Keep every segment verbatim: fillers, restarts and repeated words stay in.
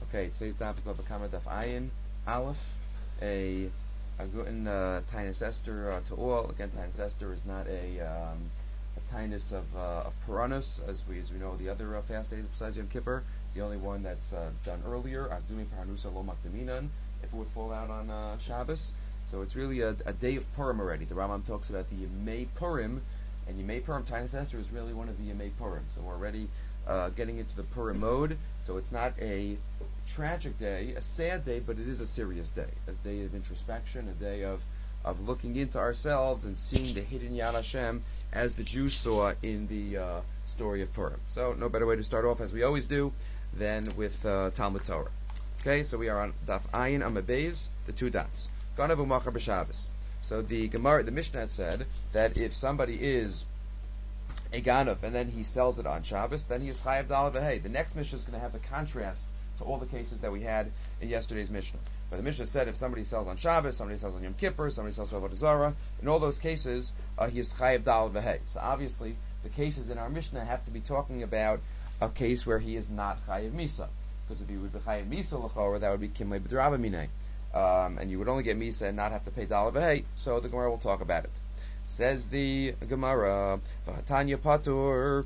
Okay, today's topic of a comment of Ayin Aleph, a a guten uh, Tainus Esther uh, to all. Again, Tainus Esther is not a um, a Tainus of uh, of Puranus, as we as we know the other uh, fast days besides Yom Kippur. It's the only one that's uh, done earlier. Avdumi Paranusa Lo Makdaminan, if it would fall out on uh, Shabbos. So it's really a, a day of Purim already. The Rambam talks about the Yemei Purim, and Yemei Purim, Tainus Esther is really one of the Yemei Purim. So we're already uh, getting into the Purim mode. So it's not a tragic day, a sad day, but it is a serious day, a day of introspection, a day of of looking into ourselves and seeing the hidden Yad Hashem as the Jews saw in the uh, story of Purim. So no better way to start off, as we always do, than with uh, Talmud Torah. Okay, so we are on Daf Ayin Amud Beis, the two dots. Ganav u'machar b'Shabbos. So the Gemara, the Mishnah said that if somebody is a ganav and then he sells it on Shabbos, then he is chayav daled v'hei. The next Mishnah is going to have the contrast to all the cases that we had in yesterday's Mishnah. But the Mishnah said if somebody sells on Shabbos, somebody sells on Yom Kippur, somebody sells on Avodah Zarah, in all those cases, uh, he is chayav daled v'hei. So obviously, the cases in our Mishnah have to be talking about a case where he is not chayav misa. Because if he would be chayav misa l'chorah, that would be kimlei b'draba minei. Um, and you would only get misa and not have to pay daled v'hei. So the Gemara will talk about it. Says the Gemara, v'hatanya patur.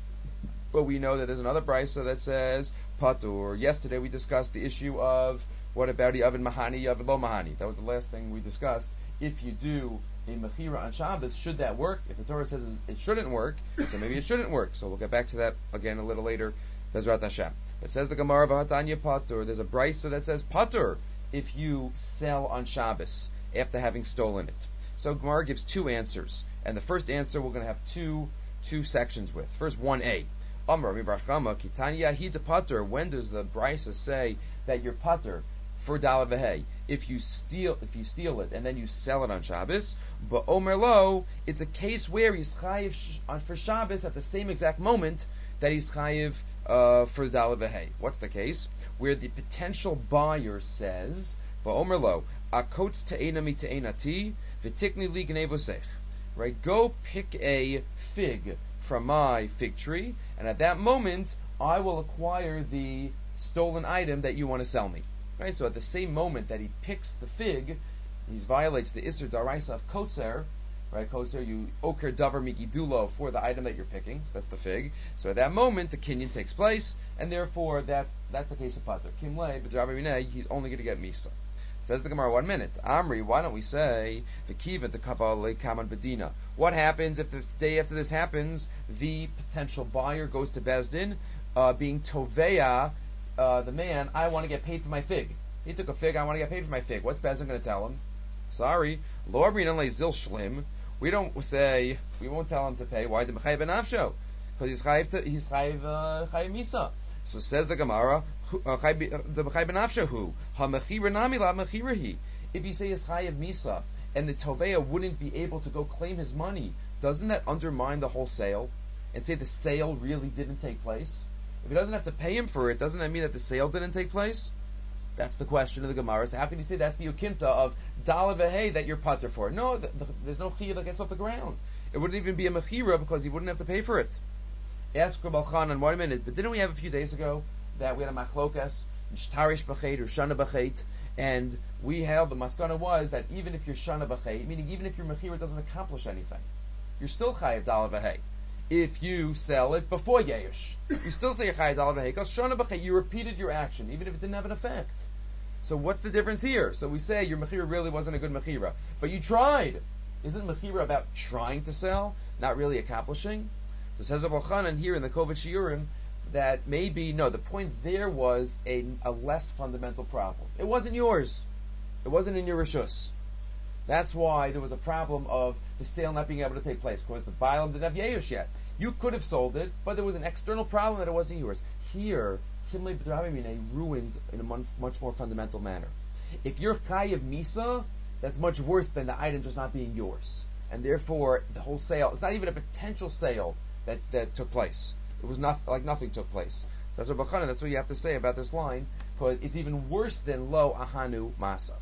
But we know that there's another brisa that says patur. Yesterday we discussed the issue of what about the oven mahani, oven lo mahani. That was the last thing we discussed. If you do a mechira on Shabbos, should that work? If the Torah says it shouldn't work, so maybe it shouldn't work. So we'll get back to that again a little later. Bezrat Hashem. But says the Gemara v'hatanya patur. There's a brisa that says patur if you sell on Shabbos after having stolen it. So Gemara gives two answers, and the first answer we're going to have two two sections with. First, one A. Amar Mibarchama Kitanya Hida Pater. When does the brisa say that you're pater for daled v'hei if you steal if you steal it and then you sell it on Shabbos? But Omer Lo, it's a case where he's chayiv sh- for Shabbos at the same exact moment that he's chayiv uh, for daled v'hei. What's the case? Where the potential buyer says, "But Omer Lo, akot te'ena mi te'enati v'tikni li gnevosech." Right? Go pick a fig from my fig tree, and at that moment, I will acquire the stolen item that you want to sell me. Right? So at the same moment that he picks the fig, he violates the Isser Daraisa of Kotzer. Right? Kotzer, you oker davar migidulo for the item that you're picking. So that's the fig. So at that moment, the kinyan takes place, and therefore that's that's the case of pater. Kimlei b'draba minei, he's only going to get misa. Says the Gemara, one minute. Amri, why don't we say v'kiva the kaval kaman bedina? What happens if the day after this happens, the potential buyer goes to Bezdin, uh, being toveya, uh, the man, I want to get paid for my fig. He took a fig, I want to get paid for my fig. What's Bezdin going to tell him? Sorry, lo abrin le zil shlim. We don't say, we won't tell him to pay. Why? The mechayiv benafsho, because he's chayiv, he's chayiv, uh, chayiv misa. So says the Gemara, the mechayiv benafsho who ha mechira nami la mechirahi. If you say he's chayiv misa and the toveya wouldn't be able to go claim his money, doesn't that undermine the whole sale and say the sale really didn't take place? If he doesn't have to pay him for it, doesn't that mean that the sale didn't take place? That's the question of the Gemara. So how can you say that's the ukimta of daled v'hei that you're pater for? No, the, the, there's no chiyuv that gets off the ground. It wouldn't even be a mechira because he wouldn't have to pay for it. Ask Rabbi Chanan, one minute, but didn't we have a few days ago that we had a machlokas, shtarish b'chet or shana b'chet, and we held the maskana was that even if you're shana b'chet, meaning even if your mechira doesn't accomplish anything, you're still chayiv daled v'hei. If you sell it before Yesh, you still say chayiv daled v'hei because shana b'chet, you repeated your action even if it didn't have an effect. So what's the difference here? So we say your mechira really wasn't a good mechira, but you tried. Isn't mechira about trying to sell, not really accomplishing? So says Rabbi Chanan here in the Kovet Shiurim that maybe, no, the point there was a, a less fundamental problem. It wasn't yours. It wasn't in your rishus. That's why there was a problem of the sale not being able to take place, because the Balaam didn't have Yehush yet. You could have sold it, but there was an external problem that it wasn't yours. Here, Kimlei B'draba Minei ruins in a much, much more fundamental manner. If you're chayiv misa, that's much worse than the item just not being yours. And therefore, the whole sale, it's not even a potential sale that, that took place. It was not like nothing took place. So that's what Bachana, that's what you have to say about this line, because it's even worse than lo ahanu masav.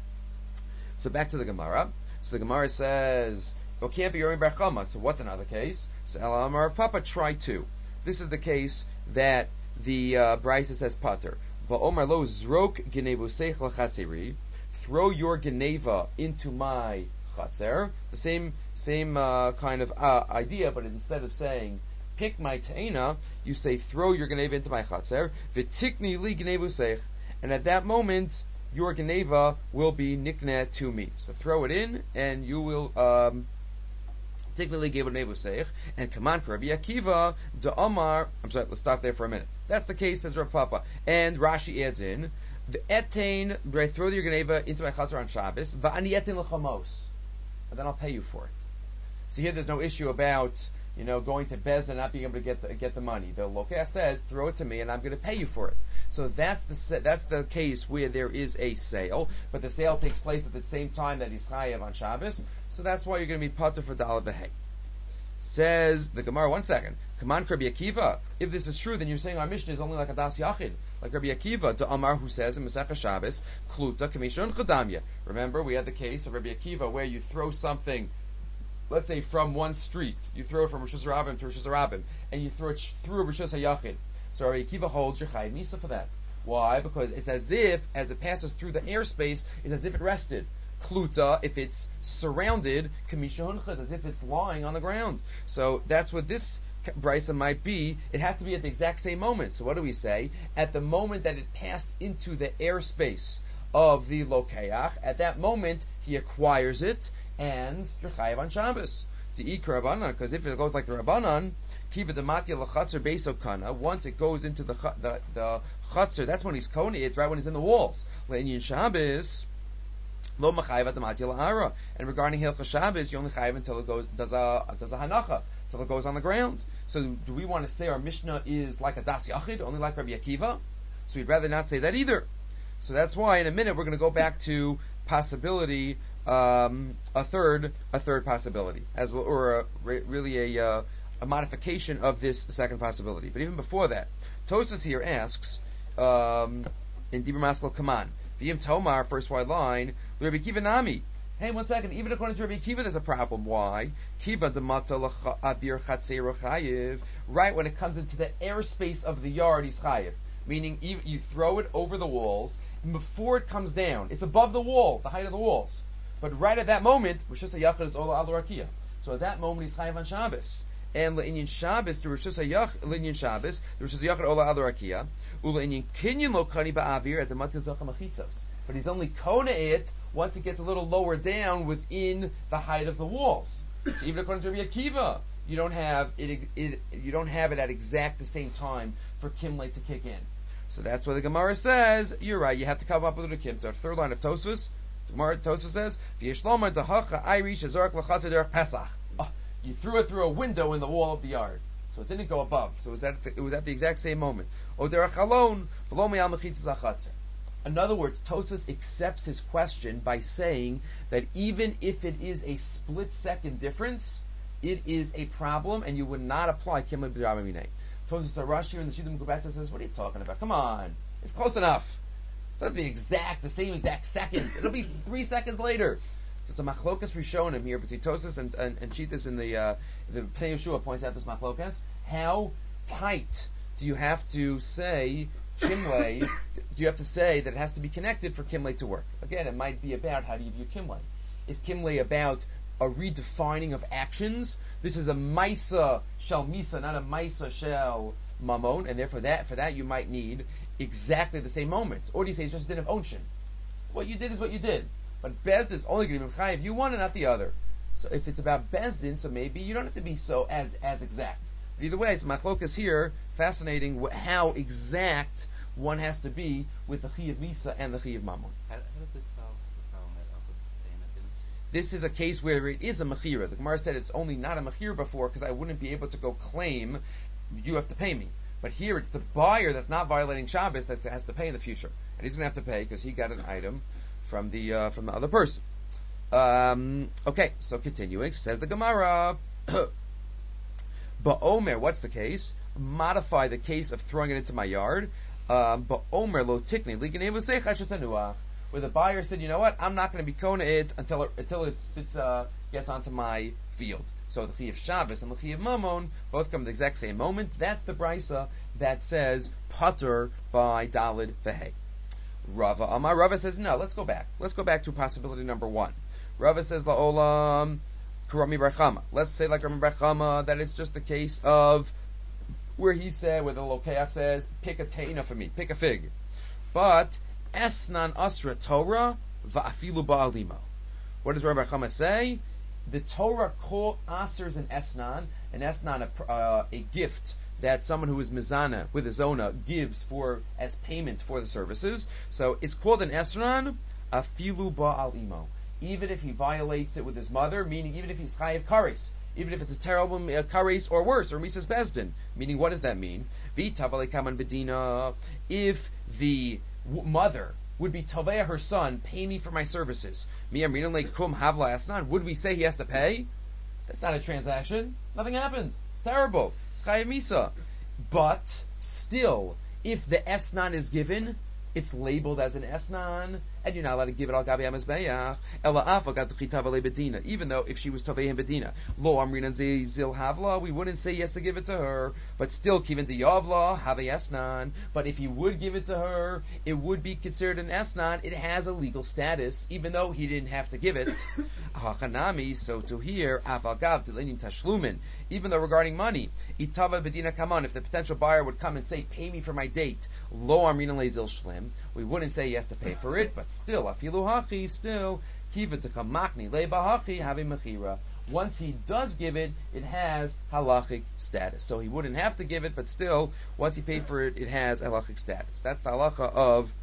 So back to the Gemara. So the Gemara says, "It can't be Yori Barchama." So what's another case? So El Amar of Papa, try two. This is the case that the uh, Brisa says pater. Ba'omar lo zrok genevuseich lachatzeri. Throw your geneva into my chatzer. The same same uh, kind of uh, idea, but instead of saying pick my teina, you say throw your geneva into my chatzer. V'tikni li genevuseich. And at that moment, your geneva will be nikneh to me. So throw it in, and you will um, tikni gave genevuseich. And command Rabbi Akiva de Omar. I'm sorry. Let's stop there for a minute. That's the case, says Rav Papa. And Rashi adds in the etain. I throw your geneva into my chatzer on Shabbos. Va'ani etain l'chamos, and then I'll pay you for it. So here, there's no issue about, you know, going to Bez and not being able to get the, get the money. The Lokech says, throw it to me and I'm going to pay you for it. So that's the that's the case where there is a sale, but the sale takes place at the same time that he's chayav on Shabbos. So that's why you're going to be pater for Daled B'Hei. Says the Gemara, one second. Come on, Rabbi Akiva. If this is true, then you're saying our Mishnah is only like a Das Yachid. Like Rabbi Akiva, to Amar, who says in Masechah Shabbos, Kluta Kamishon Chadamya. Remember, we had the case of Rabbi Akiva where you throw something, let's say from one street, you throw it from Rosh Hashanah to Rosh Hashanah, and you throw it sh- through a Rosh Hashanah. So Rabbi Akiva holds your Chayiv Misa for that. Why? Because it's as if, as it passes through the airspace, it's as if it rested. Kluta, if it's surrounded, Kamisha Hunchad, as if it's lying on the ground. So that's what this brisa might be. It has to be at the exact same moment. So what do we say? At the moment that it passed into the airspace of the Lokeach, at that moment he acquires it, and you're chayav on Shabbos. The Ikra Rabbanan, because if it goes like the Rabbanan, Kiva Damatia Lachatzer Beso Kana, once it goes into the the, the Chatzer, that's when he's Kona, it's right when he's in the walls. Le'inyan Shabbos, Lo Machayev Damatia La'ara. And regarding Hilchah Shabbos, you only chayav until it goes, does a, does a Hanacha, until it goes on the ground. So do we want to say our Mishnah is like a Das Yachid, only like Rabbi Akiva? So we'd rather not say that either. So that's why in a minute we're going to go back to possibility, um, a third, a third possibility, as well, or a, really a, uh, a modification of this second possibility. But even before that, Tosas here asks um, in Dibur Maskal Kaman, V'yim Tomar, first wide line, Rabbi Kiva Nami. Hey, one second. Even according to Rabbi Kiva, there's a problem. Why? Kiva demata avir chatzeiro chayiv. Right when it comes into the airspace of the yard, he's chayiv. Meaning, you throw it over the walls, and before it comes down, it's above the wall, the height of the walls. But right at that moment, Rosh Hashanah is Ola Al Rakia. So at that moment, he's chayiv on Shabbos. And le'inyan Shabbos, the Rosh Hashanah, le'inyan Shabbos, the Rosh Hashanah Ola Al Rakia. Ule'inyan Kinyan Lo Kani Ba'avir at the Matil Tocha Machitzos. But he's only kona it once it gets a little lower down within the height of the walls. So even according to Rabbi Akiva, you don't have it, it. You don't have it at exact the same time for Kimle to kick in. So that's why the Gemara says you're right. You have to come up with a Kimta. Third line of Tosfos. Gemara Tosfos says V'yishlomar dahacha Irish azark lachatzer derech Pesach. You threw it through a window in the wall of the yard, so it didn't go above. So it was at the, it was at the exact same moment. O derech alon v'lo me'al mechitzas achatzer. In other words, Tosfos accepts his question by saying that even if it is a split second difference, it is a problem, and you would not apply Kimle B'Rabbi Minei. Tosfos Rashi in the Shidduch Mekubatza says, "What are you talking about? Come on, it's close enough. It'll be exact, the same exact second. It'll be three seconds later." So it's a machlokas rishonim here between Tosfos and and, and Chitas in the uh, the Pnei Yeshua points out this machlokas. How tight do you have to say Kimle? Do you have to say that it has to be connected for Kimle to work? Again, it might be about how do you view Kimle. Is Kimle about a redefining of actions? This is a Maisa Shel Misa, not a Maisa Shel Mamon, and therefore that for that you might need exactly the same moment. Or do you say it's just a din of onshin? What you did is what you did. But Bezdin is only going to be chayiv you one and not the other. So if it's about Bezdin, so maybe you don't have to be so as as exact. But either way, it's machlokas here. Fascinating wh- how exact one has to be with the Chiyav Misa and the Chiyav Mamon. How, how did this solve the problem that Elvis is saying that didn't? This is a case where it is a mechira. The Gemara said it's only not a mechira before because I wouldn't be able to go claim you have to pay me. But here it's the buyer that's not violating Shabbos that has to pay in the future, and he's going to have to pay because he got an item from the uh, from the other person. Um, okay, so continuing, says the Gemara. Ba'omer, what's the case? Modify the case of throwing it into my yard. Ba'omer lo tikni liganev where the buyer said, you know what, I'm not going to be kona it until it, until it sits, uh, gets onto my field. So the Chiyuv Shabbos and the Chiyuv Mamon both come at the exact same moment. That's the brisa that says patur by Dalid Vehei. Rava Amar. Rava says no. Let's go back. Let's go back to possibility number one. Rava says la'olam karami brachama. Let's say like Rami brachama that it's just the case of where he said, where the Lokeach says, pick a teina for me, pick a fig. But esnan asra Torah va'afilu ba'alimo. What does Rabbi Chama say? The Torah call asers an esnan, an esnan a, uh, a gift that someone who is mizana with his zona gives for as payment for the services. So it's called an esnan afilu ba'alimo. Even if he violates it with his mother, meaning even if he's chayiv kares, even if it's a terrible uh, kares or worse, or misas bezdin. Meaning, what does that mean? V'tavale kaman bedina. If the w- mother would be Tavea her son, pay me for my services. Would we say he has to pay? That's not a transaction. Nothing happened. It's terrible. It's chayav misa. But still, if the esnan is given, it's labeled as an esnan, and you're not allowed to give it al gabi amazbeach. Ela afa gat chitavale bedina. Even though if she was tavehim bedina, lo amrinan zil havla, we wouldn't say yes to give it to her. But still, kivin de yavla have a esnan. But if he would give it to her, it would be considered an esnan. It has a legal status, even though he didn't have to give it. Hachanami. So to hear aval gav delenim tashlumin. Even though regarding money, itava bedina kaman. If the potential buyer would come and say, "Pay me for my date," lo amrinan lezil shlim, we wouldn't say he has to pay for it. But still, afilu hachi, still, kiva to kamakni leba hachi havi mechira. Once he does give it, it has halachic status. So he wouldn't have to give it, but still, once he paid for it, it has halachic status. That's the halacha of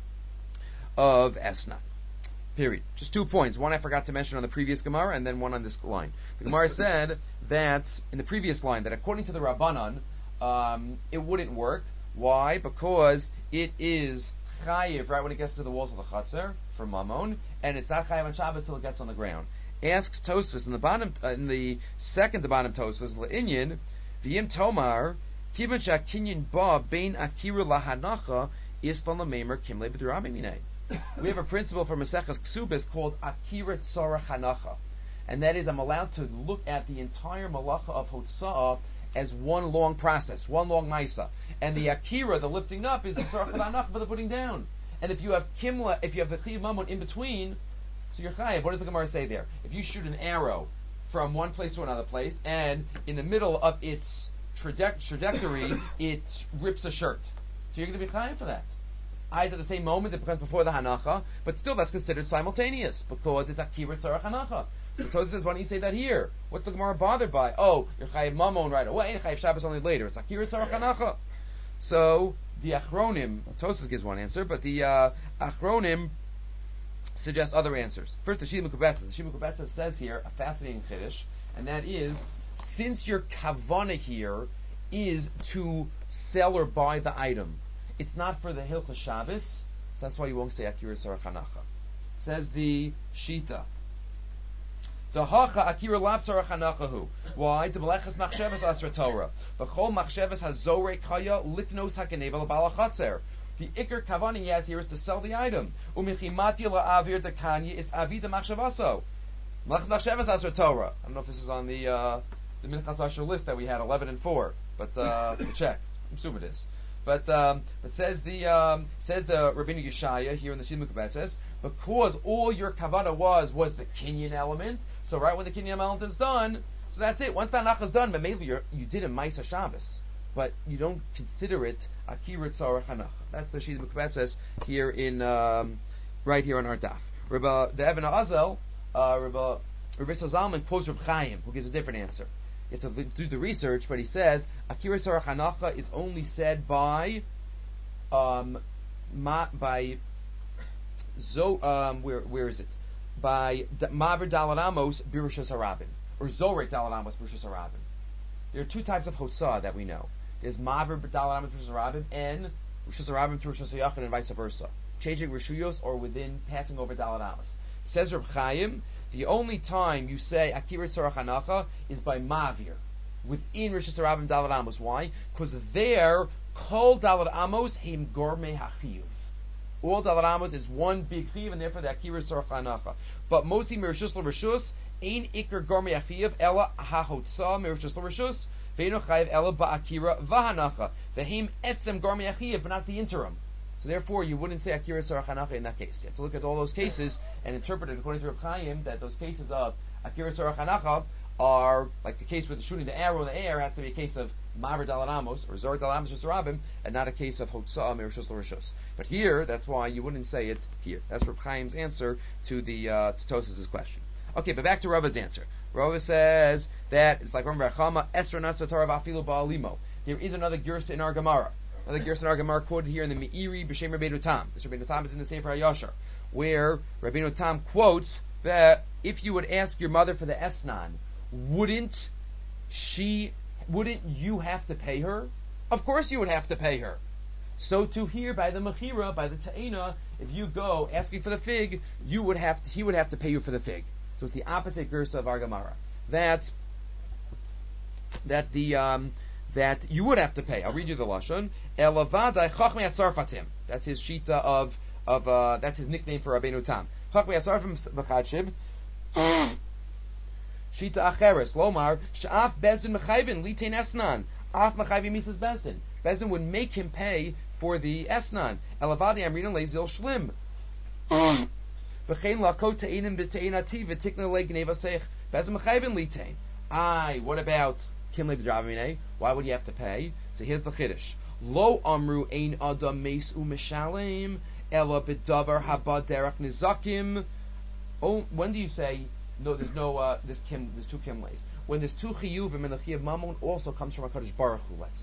of esna. Period. Just two points. One I forgot to mention on the previous Gemara, and then one on this line. The Gemara said that in the previous line that according to the Rabbanan, um, it wouldn't work. Why? Because it is chayiv right when it gets to the walls of the chatzar for mamon, and it's not chayiv on Shabbos till it gets on the ground. Asks Tosfos in the bottom, uh, in the second to bottom Tosfos le'inyan v'yim tomar kiban shakinyan ba bein akira lahanacha ispan lameimer kimle b'durami minay. We have a principle from Maseches Ksubis called akira tzara hanacha, and that is I'm allowed to look at the entire malacha of hotza'ah as one long process, one long maisa. And the akira, the lifting up, is the tzarach hanacha for the putting down. And if you have kimla, if you have the chiv mamon in between, so you're chayiv. What does the Gemara say there? If you shoot an arrow from one place to another place, and in the middle of its traje- trajectory, it rips a shirt, so you're going to be chayiv for that. Eyes at the same moment, it becomes before the hanacha, but still that's considered simultaneous because it's akira tzarach hanacha. So Tosfos says, why don't you say that here? What's the Gemara bothered by? Oh, you're chayiv mamon right away, and chayiv Shabbos only later. It's akira tzarach hanacha. So the Achronim, Tosfos gives one answer, but the uh, Achronim suggest other answers. First, the Shima Kubetza. The Shima Kubetza says here a fascinating chiddush, and that is, since your kavana here is to sell or buy the item, it's not for the Hilchos Shabbos, so that's why you won't say akira tzarach hanacha. Says the Shita. The hacha akira lav tzarach hanachahu. Why? The belechas machshavas asra Torah. V'chol machshavas hazorei kaya liknos hakenevel bala chatzer. The ikar kavani he has here is to sell the item. Umichimati la'avir dekanya is avida machshavaso. Belechas machshavas asra Torah. I don't know if this is on the uh, the Minchas Asher list that we had eleven and four, but uh, check. I assume it is. But um, but says the um, says the Rabbeinu Yeshaya here in the Shima Kubetza says, because all your kavana was was the kinyan element. So right when the kinyan element is done, so that's it. Once that hanacha is done, but mainly you did a Maisa Shabbos, but you don't consider it akira tzarach hanacha. That's the Shima Kubetza says here in um, right here on our daf. Rabbi the Eben Azel, uh, Rabbi Rabbi Zalman quotes Reb Chaim, who gives a different answer. You have to do the research, but he says akira tzarach hanacha is only said by um ma, by zo um where where is it by maver dalad amos birushas harabim or zorek dalad amos birushas harabim. There are two types of hotzah that we know. There's maver dalad amos birushas harabim and birushas harabim through Rosh Hashanah and vice versa, changing rishuyos or within passing over dalad amos. Says Reb Chaim, the only time you say akira tzarach hanacha is by mavir, within Rosh Hashanah Dalad Amos. Why? Because there, kol Dalad Amos heim gormei hachiv. All Dalad Amos is one big chiv, and therefore the akira tzarach hanacha. But mostly mirishus l'rishus, Ein ikr gormi achiv ela hahotza merishus l'rishus ve'eno chayiv ela ba'akira v'hanacha ve'hem etzem gormi achiv, but not the interim. So therefore, you wouldn't say akira tzarach hanacha in that case. You have to look at all those cases and interpret it according to Reb Chaim that those cases of akira tzarach hanacha are like the case with shooting the arrow in the air has to be a case of Maver Dalaramos or Zor Dalaramos Sarabim, and not a case of Hotzah Merishus L'Rishus. But here, that's why you wouldn't say it here. That's Reb Chaim's answer to the uh, to Tosas' question. Okay, but back to Rava's answer. Rava says that it's like remember Chama Esra Nasa Torah Vafilu Ba'alimo. There is another Gersa in our Gemara. Another Gersa in our Gemara quoted here in the Meiri B'Shem Rabbeinu Tam. This Rabbeinu Tam is in the same for Hayashar, where Rabbeinu Tam quotes that if you would ask your mother for the Esnan, wouldn't she? Wouldn't you have to pay her? Of course you would have to pay her. So to here by the mechira, by the ta'ina, if you go asking for the fig, you would have to, he would have to pay you for the fig. So it's the opposite gersa of our Gemara. That that the um, that you would have to pay. I'll read you the lashon. Elavadai chachmei atzarfatim. That's his shita of of uh, that's his nickname for Rabbeinu Tam. Chachmei atzarfatim b'chadshib. Shita acheres lomar sha'af bezdin mechayvin litain esnan af mechayvin misas bezdin. Bezdin would make him pay for the esnan. Elavadi amrina lezil shlim. V'chein lakot te'inim b'te'inati v'tikna legneva seich. Bezdin mechayvin litain. Aye, what about kimle b'dravine? Why would you have to pay? So here's the chiddush. Lo amru ein adam meis u'mishalem ela b'davar haba derech nizakim. Oh, when do you say no? There's no uh, this kim. There's two kimles. When there's two chiyuvim and the chiyuv mamon also comes from a Kadosh Baruch Hu, let's say.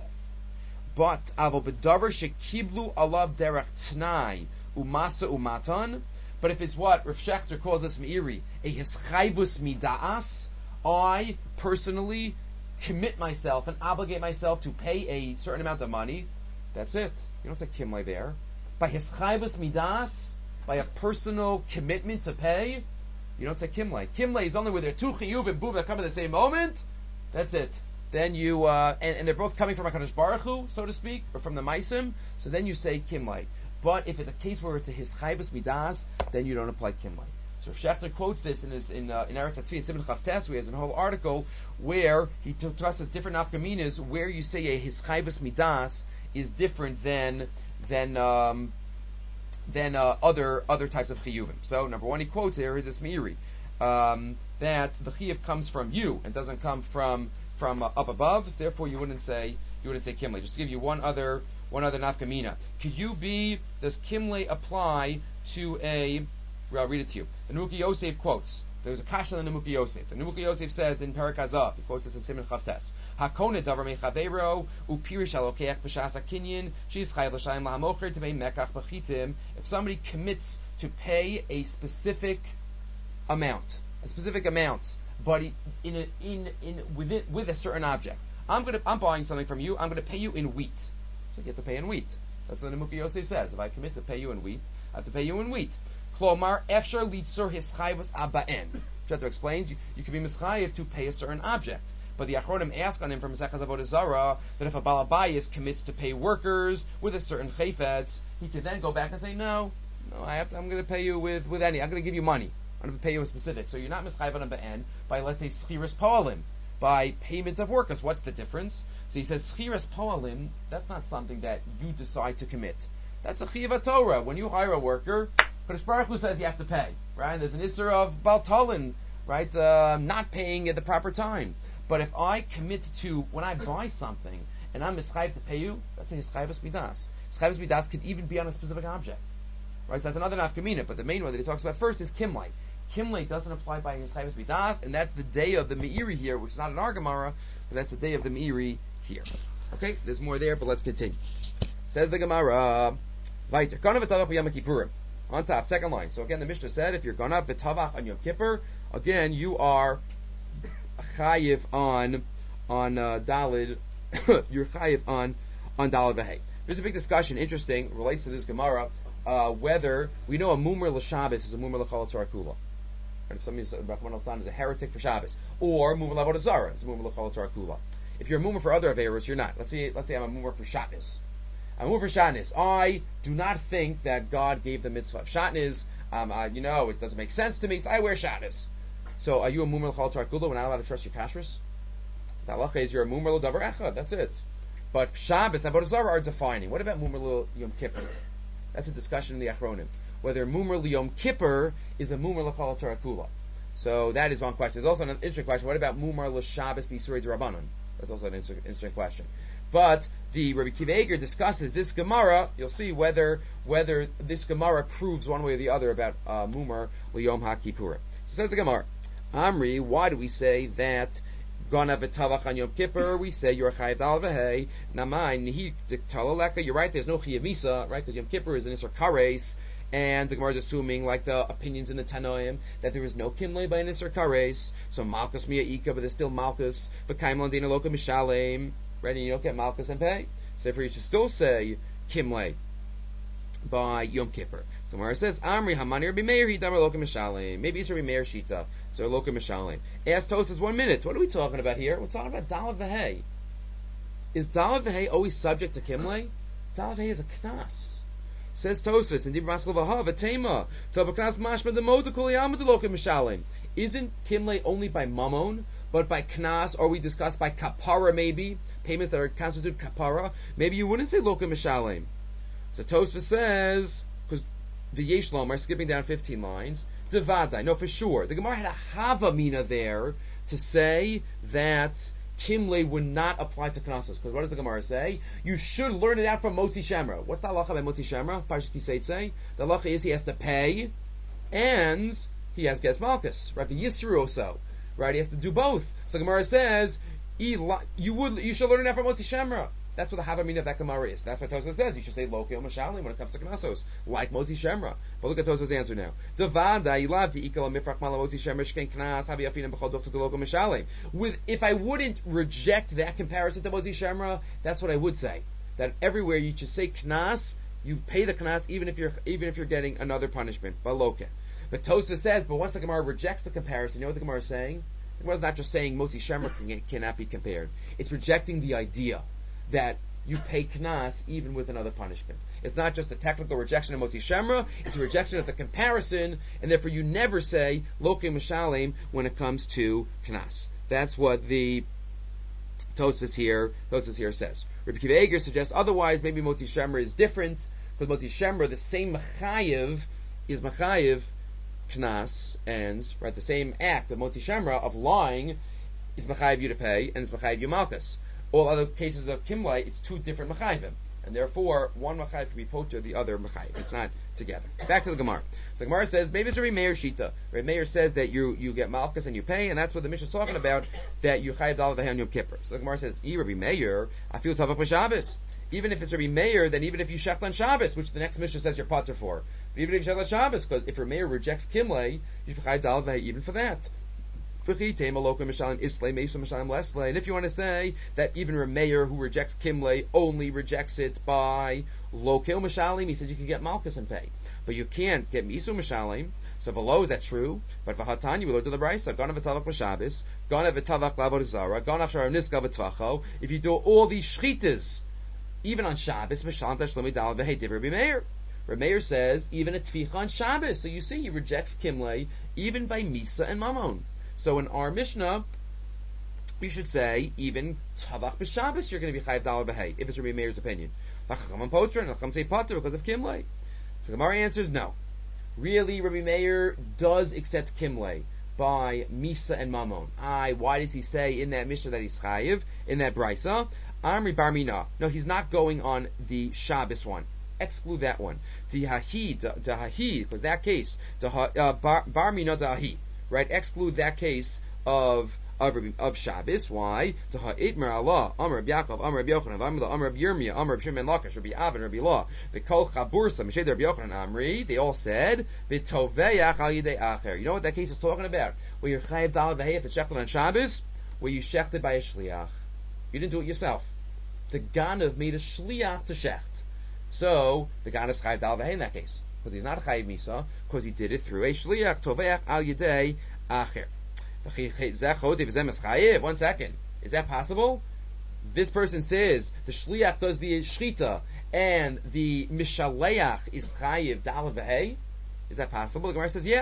But avo b'davar shekiblu alav derech tnai umasa umatan. But if it's what Rav Shechter calls us meiri, a hischayvus midaas, I personally commit myself and obligate myself to pay a certain amount of money. That's it. You don't say kimle there. By hischayvus midas, by a personal commitment to pay, you don't say kimle. Kimle is only where there are two chiyuv and boom that come at the same moment. That's it. Then you uh, and, and they're both coming from a Kadosh Baruch Hu, so to speak, or from the Maisim. So then you say kimle. But if it's a case where it's a hischayvus midas, then you don't apply kimle. So Shechter quotes this in his in uh, in Eretz Hatzvi in Simon Chavtes, where he has a whole article where he t- tells us different nafkaminas where you say a hischayvus midas is different than than um, than uh, other other types of chiyuvim. So number one, he quotes there is this meiri um, that the chiyuv comes from you and doesn't come from from uh, up above. So therefore, you wouldn't say you wouldn't say kimle. Just to give you one other one other nafkamina, could you be does kimle apply to a? Well, I'll read it to you. The Nemuki Yosef quotes. There's a kasha in the Nemuki Yosef. The Nemuki Yosef says in Perek Hazav, he quotes this in Simon Chavtes. Hakone davar mechavero upirish alokeach b'shas hakinyin she's chayav l'shayim lahamocher tevei mekach b'chitim. If somebody commits to pay a specific amount, a specific amount, but in a, in in within with a certain object, I'm gonna I'm buying something from you. I'm gonna pay you in wheat. So you have to pay in wheat. That's what the Nemuki Yosef says. If I commit to pay you in wheat, I have to pay you in wheat. Klomar efshar litzur hischayvus abaen. Shechter explains you, you can be mischayev to pay a certain object. But the Achronim ask on him from Mesechas Avodah Zarah that if a balabayis commits to pay workers with a certain chayfetz, he could then go back and say, no, no, I have to, I'm going to pay you with, with any. I'm going to give you money. I'm going to pay you a specific. So you're not mischayev on ba'en by, let's say, schiras poalim, by payment of workers. What's the difference? So he says schiras poalim. That's not something that you decide to commit. That's a chiyuv Torah. When you hire a worker, Kadosh Baruch Hu says you have to pay, right? And there's an issur of baltalin, right? Uh, not paying at the proper time. But if I commit to, when I buy something, and I'm mischayev to pay you, that's a hischayvus midas. Hischayvus midas could even be on a specific object, right? So that's another nafkamina. But the main one that he talks about first is kimle. Kimle doesn't apply by hischayvus midas, and that's the day of the meiri here, which is not an our Gemara, but that's the day of the meiri here. Okay, there's more there, but let's continue. Says the Gemara, Vayter, Ganav v'tavach b'Yom Kippurim. On top, second line. So again, the Mishnah said, if you're ganav v'tavach on Yom Kippur, again, you are chayiv on on uh, Dalid. You're chayiv on on Dalid v'Hei. There's a big discussion, interesting, relates to this Gemara, uh, whether we know a mumar l'Shabbos is a mumar l'chol tzara kula. If somebody is is a heretic for Shabbos, or mumar l'avodah zarah is a mumar l'chol tzara kula. If you're a mumar for other averos, you're not. Let's say let's say I'm a mumar for Shabbos. I'm over Shatnez. I do not think that God gave the mitzvah of Shatnez. Um, uh, you know, it doesn't make sense to me, so I wear Shatnez. So are you a mumar l'chal tarakula? We're not allowed to trust your kashrus. The halacha is you're a mumar l'davar echad. That's it. But Shabbos and Avodah Zarah are defining. What about mumar l'yom kippur? That's a discussion in the Achronim. Whether mumar l'yom kippur is a mumar l'chal tarakula. So that is one question. There's also an interesting question. What about mumar l'Shabbos b'Surei d'Rabbanan? That's also an interesting, interesting question. But the Rabbi Akiva Eiger discusses this Gemara. You'll see whether whether this Gemara proves one way or the other about uh, mumar l'yom ha-kippurim. So says the Gemara, Amri, why do we say that Gana v'tavach on Yom Kippur, we say you're a chayav dal v'hei. Namai nihi talaleka. You're right. There's no chayav misa, right? Because Yom Kippur is an isur kares, and the Gemara is assuming, like the opinions in the Tanoim, that there is no kimle by an isur kares. So malchus miyaika, but there's still malchus. V'kaim landina loka mishalem. Right? And you don't get malchus and pay. So therefore, you should still say kimle by Yom Kippur. So Gemara says, Amri hamani Rabbi Meir hi damar loka mishalem. Maybe it's Rabbi Meir shita. So loka mishalem. Ask Tosas one minute. What are we talking about here? We're talking about Dalad V'hei. Is Dalad V'hei always subject to Kimle? Dalad V'hei is a knas. Says Tosas in Dibur Maskal V'ha V'tema Toba Knas Mashma Demoda Kol Yamad Loka Mishalem. Isn't Kimle only by Mamon, but by knas, or we discuss by kapara maybe payments that are constitute kapara? Maybe you wouldn't say Loka Mishalem. So Tosas says, because the Yesh Lomar, skipping down fifteen lines, Devadai, no, for sure. The Gemara had a Havamina there to say that Kimle would not apply to Knessos. Because what does the Gemara say? You should learn it out from Motzi Shemra. What's the halacha by Motzi Shemra? Parshas Kiseitze. The halacha is he has to pay, and he has Ges Malchus. Right? Yisru also. Right? He has to do both. So the Gemara says, you would, you should learn it out from Motzi Shemra. That's what the Havamina of that Gemara is. That's what Tosfos says. You should say Lokei Mashalim when it comes to Knessos, like Motzi Shemra. But look at Tosfos' answer now. With if I wouldn't reject that comparison to Motzi Shemra, that's what I would say. That everywhere you should say Knas, you pay the Knas even if you're even if you're getting another punishment. But But Tosfos says, but once the Gemara rejects the comparison, you know what the Gemara is saying? The Gemara is not just saying Motzi Shemra can, cannot be compared. It's rejecting the idea that you pay knas even with another punishment. It's not just a technical rejection of Motzi Shemra, it's a rejection of the comparison, and therefore you never say Lokei Mishalem when it comes to knas. That's what the Tosfos here, Tosfos here says. Rabbi Akiva Eiger suggests otherwise, maybe Motzi Shemra is different, because Motzi Shemra, the same mechayiv, is mechayiv knas, and right, the same act of Motzi Shemra, of lying, is mechayiv you to pay, and it's mechayiv you malchus. All other cases of Kimle, it's two different Mechayvim. And therefore, one Mechayiv can be poter, the other Mechayiv. It's not together. Back to the Gemara. So the Gemara says, maybe it's a Rabbi Meir Shita. Rabbi Meir says that you, you get Malchus and you pay, and that's what the Mishnah is talking about, that you Chayiv Dal V'Hei on Yom Kippur. So the Gemara says, E Rabbi Meir, I feel Tavach B'Shabbos. Even if it's Rabbi Meir, then even if you Shech on Shabbos, which the next Mishnah says you're poter for. But even if you Shech on Shabbos, because if Rabbi Meir rejects Kimle, you should Chayiv Dal V'Hei even for that. And if you want to say that even Rameir, who rejects Kimle, only rejects it by Lokel Mishalim, he says you can get Malchus and pay. But you can't get Misu Mishalim. So below, is that true? But Vahatani, we look to the Brisa, Gana v'tavach b'Shabbos, Gana v'tavach l'Avodah Zarah, Gana v'shar niska v'tvacho. If you do all these shchitas, even on Shabbos, Mishalim tashlomi dal v'hei div Rabbi Meir. Rabbi Meir says, even a tficha on Shabbos. So you see, he rejects Kimle, even by Misa and Mammon. So in our Mishnah, you should say, even Tavach b'Shabbos, you're going to be Chayiv Dal B'Hei, if it's Rabbi Meir's opinion. L'chacham and Potra, and L'chacham say Potter because of Kimle. So Gemara answers, no. Really, Rabbi Meir does accept Kimle by Misa and Mammon. I, why does he say in that Mishnah that he's Chayiv, in that Brisa? Amri Bar Mina. No, he's not going on the Shabbos one. Exclude that one. Dihahi, Dahahi, because that case, Bar Mina Dahahi. Right, exclude that case of of, of Shabbos. Why? To ha'itmer Allah, Amar Rabbi Yaakov, Amar Rabbi Yochanan, Amar Rabbi Yirmiyah, Amar Rabbi Shimon Lakish, Rabbi Avin, Rabbi Law, the Kol Chabursa, Mished Rabbi Yochanan, Amri. They all said, V'toveyach al yidei acher. You know what that case is talking about? Where you're chayiv dal v'hei if it's shechted on Shabbos, where you shechted by a shliach. You didn't do it yourself. The Ganav made a shliach to shecht. So the Ganav's chayiv dal v'hei in that case. Because he's not a chayiv misa, because he did it through a shliach toveach al yedei acher. One second, is that possible? This person says the shliach does the shchita and the mishaleach is chayiv dal v'hei. Is that possible? The Gemara says, yeah.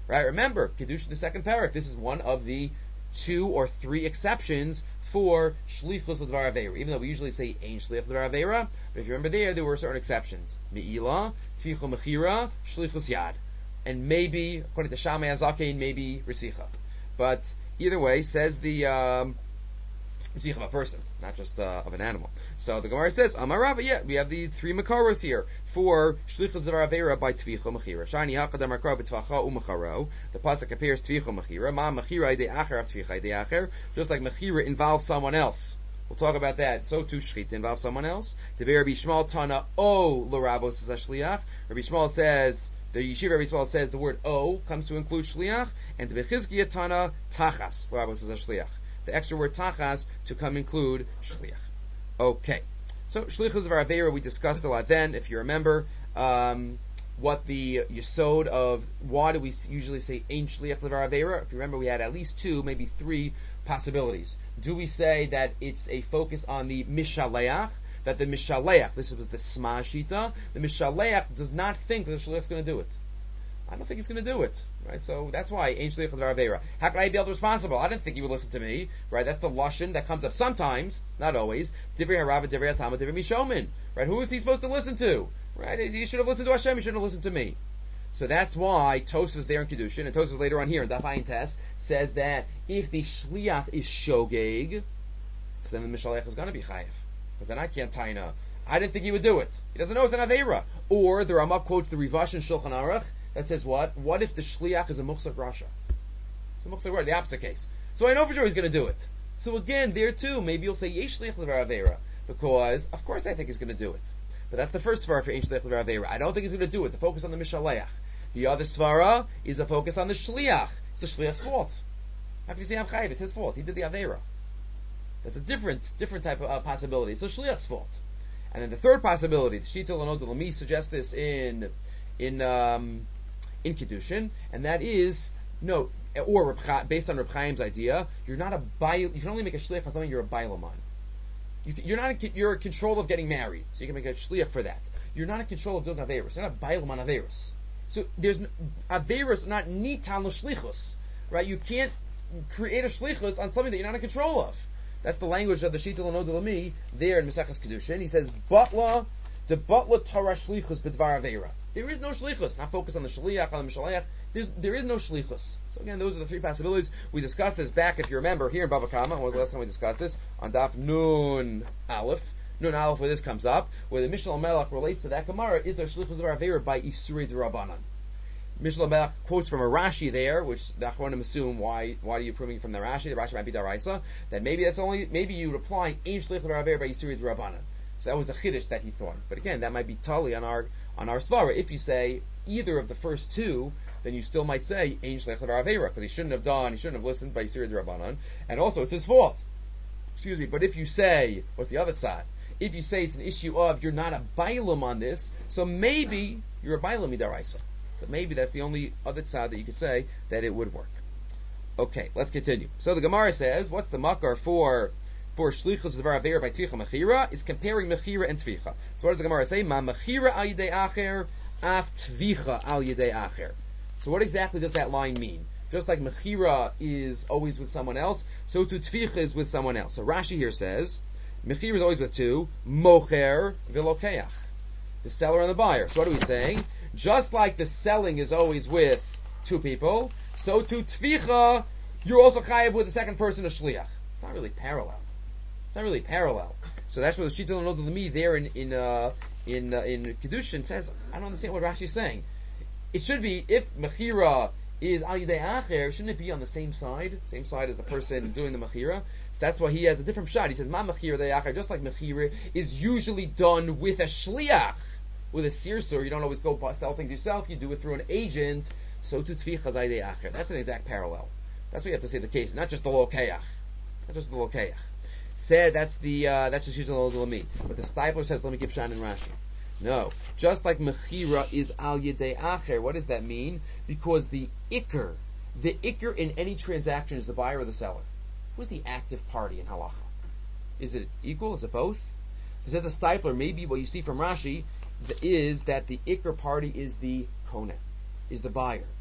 Right? Remember, Kedushin, the second parak, this is one of the two or three exceptions for Shlichus L'Dvar Aveira. Even though we usually say Ein Shliach L'Dvar Aveira, but if you remember there, there were certain exceptions. Me'ila, Tficha Mechira, Shlichus Yad. And maybe, according to Shammai Azakein, maybe Ritzicha. But either way, says the um, Ritzicha of a person, not just uh, of an animal. So the Gemara says, Amar Rava, yeah, we have the three Makaros here for Shlichus L'Dvar Aveira by Tficha Mechira. Shani Hakadam Akra B'Tfacha U'Mecharo. The pasuk compares Tficha Mechira. Ma Mechira Idei Acher Av Tficha Idei Acher. Just like Mechira involves someone else. We'll talk about that. So too Shchita involves someone else. The Rabbi Shmuel Tana O L'Rabos says Shliach. Rabbi Shmuel says, the Yeshiva Rabbi Shmuel says the word O comes to include Shliach, and the Bechizkiya Tana Tachas L'Rabos says Shliach. The extra word Tachas to come include Shliach. Okay. So Shlichus of Aveira we discussed a lot then, if you remember. Um, what the yesod of why do we usually say Ein Shliach L'Var Aveira? If you remember, we had at least two, maybe three possibilities. Do we say that it's a focus on the Mishaleach, that the Mishaleach, this is the Sma Shita, the Mishaleach does not think that the Shliach is going to do it. I don't think he's going to do it, right? So that's why Ein Shliach L'Var Aveira. How can I be held responsible? I didn't think he would listen to me, right? That's the lashon that comes up sometimes, not always. Divrei Harava, Divrei Atama, Divrei Mishomin, right? Who is he supposed to listen to? Right? He should have listened to Hashem. He shouldn't have listened to me. So that's why Tosfos there in Kedushin, and Tosfos later on here in Daf Ayin Tes says that if the Shliach is Shogeg, so then the Mishalech is going to be Chayiv. Because then I can't taina. I didn't think he would do it. He doesn't know it's an Aveira. Or the Ramah quotes the Rivash in Shulchan Aruch that says what? What if the Shliach is a Muchzak Rasha? It's a Muchzak Rasha, the opposite case. So I know for sure he's going to do it. So again, there too, maybe you'll say Yesh Shliach L'Var Aveira, because of course I think he's going to do it. But that's the first svara for Ein Shliach L'Var Aveira. I don't think he's going to do it. The focus on the Mishaleach. The other svara is a focus on the Shliach. It's the Shliach's fault. How can you say I'm chayiv? It's his fault. He did the Aveira. That's a different, different type of uh, possibility. It's the Shliach's fault. And then the third possibility, the Shita L'Nod L'Mi suggests this in in um, in Kedushin, and that is no, or based on Reb Chaim's idea, you're not a bail. You can only make a Shliach on something you're a bailaman. You, you're not in, you're in control of getting married, so you can make a shliach for that. You're not in control of doing averos. You're not bailam on averos. So there's averos not nitan l'shlichus, right? You can't create a shlichus on something that you're not in control of. That's the language of the Shita L'Nod L'Mi there in Maseches Kedushin. He says batla the batla Torah shlichus b'dvar avera. There is no shlichus. Not focused on the shliach on the mishalayach. There's there is no shlichus. So again, those are the three possibilities. We discussed this back, if you remember, here in Bava Kama. When was the last time we discussed this? On Daf Nun Aleph. Nun Aleph, where this comes up, where the Mishnah Melech relates to that Gemara, is there shlichus of Avera by Isurei D'Rabbanan. Mishnah Melech quotes from a Rashi there, which the Achronim assume, why why are you proving from the Rashi? The Rashi might be Daraisa. That maybe that's only, maybe you would apply Ein Shlichus of Avera by Isurei D'Rabbanan. So that was a chiddush that he thought. But again, that might be tali on our on our svara. If you say either of the first two, then you still might say Ein Shliach L'Var Aveira, because he shouldn't have done, he shouldn't have listened by Yisirei D'Rabbanan, and also it's his fault. Excuse me. But if you say, what's the other side? If you say it's an issue of you're not a bailam on this, so maybe you're a bailam midaraisa. So maybe that's the only other side that you could say that it would work. Okay, let's continue. So the Gemara says, what's the makar for for Shlichus D'Var Aveira by Tficha Mechira? It's comparing Mechira and Tficha. So what does the Gemara say? Ma Mechira al Yidei Acher, af Tficha al Yidei Acher. So what exactly does that line mean? Just like Mechira is always with someone else, so too Tficha is with someone else. So Rashi here says, Mechira is always with two, Mocher v'lokeach. The seller and the buyer. So what are we saying? Just like the selling is always with two people, so too Tficha, you're also chayav with the second person, a shliach. It's not really parallel. It's not really parallel. So that's what the Shita L'Nod L'Mi there in in uh, in uh, in Kedushin says. I don't understand what Rashi is saying. It should be, if Mechira is Al Yidei Acher, shouldn't it be on the same side, same side as the person doing the Mechira? So that's why he has a different shot. He says, Ma Mechira Dei Acher, just like Mechira is usually done with a shliach, with a sirsur. You don't always go sell things yourself. You do it through an agent. So to Tficha Dei Acher. That's an exact parallel. That's what you have to say the case, not just the lokeach, not just the lokeach. Said that's the uh, that's the Shita L'Nod L'Mi. But the Stipler says, let me give Shan and Rashi. No, just like Mechira is Al Yidei Acher. What does that mean? Because the Iker, the Iker in any transaction is the buyer or the seller. Who's the active party in Halacha? Is it equal? Is it both? So said the Stipler, maybe what you see from Rashi is that the Iker party is the Kohen, is the buyer.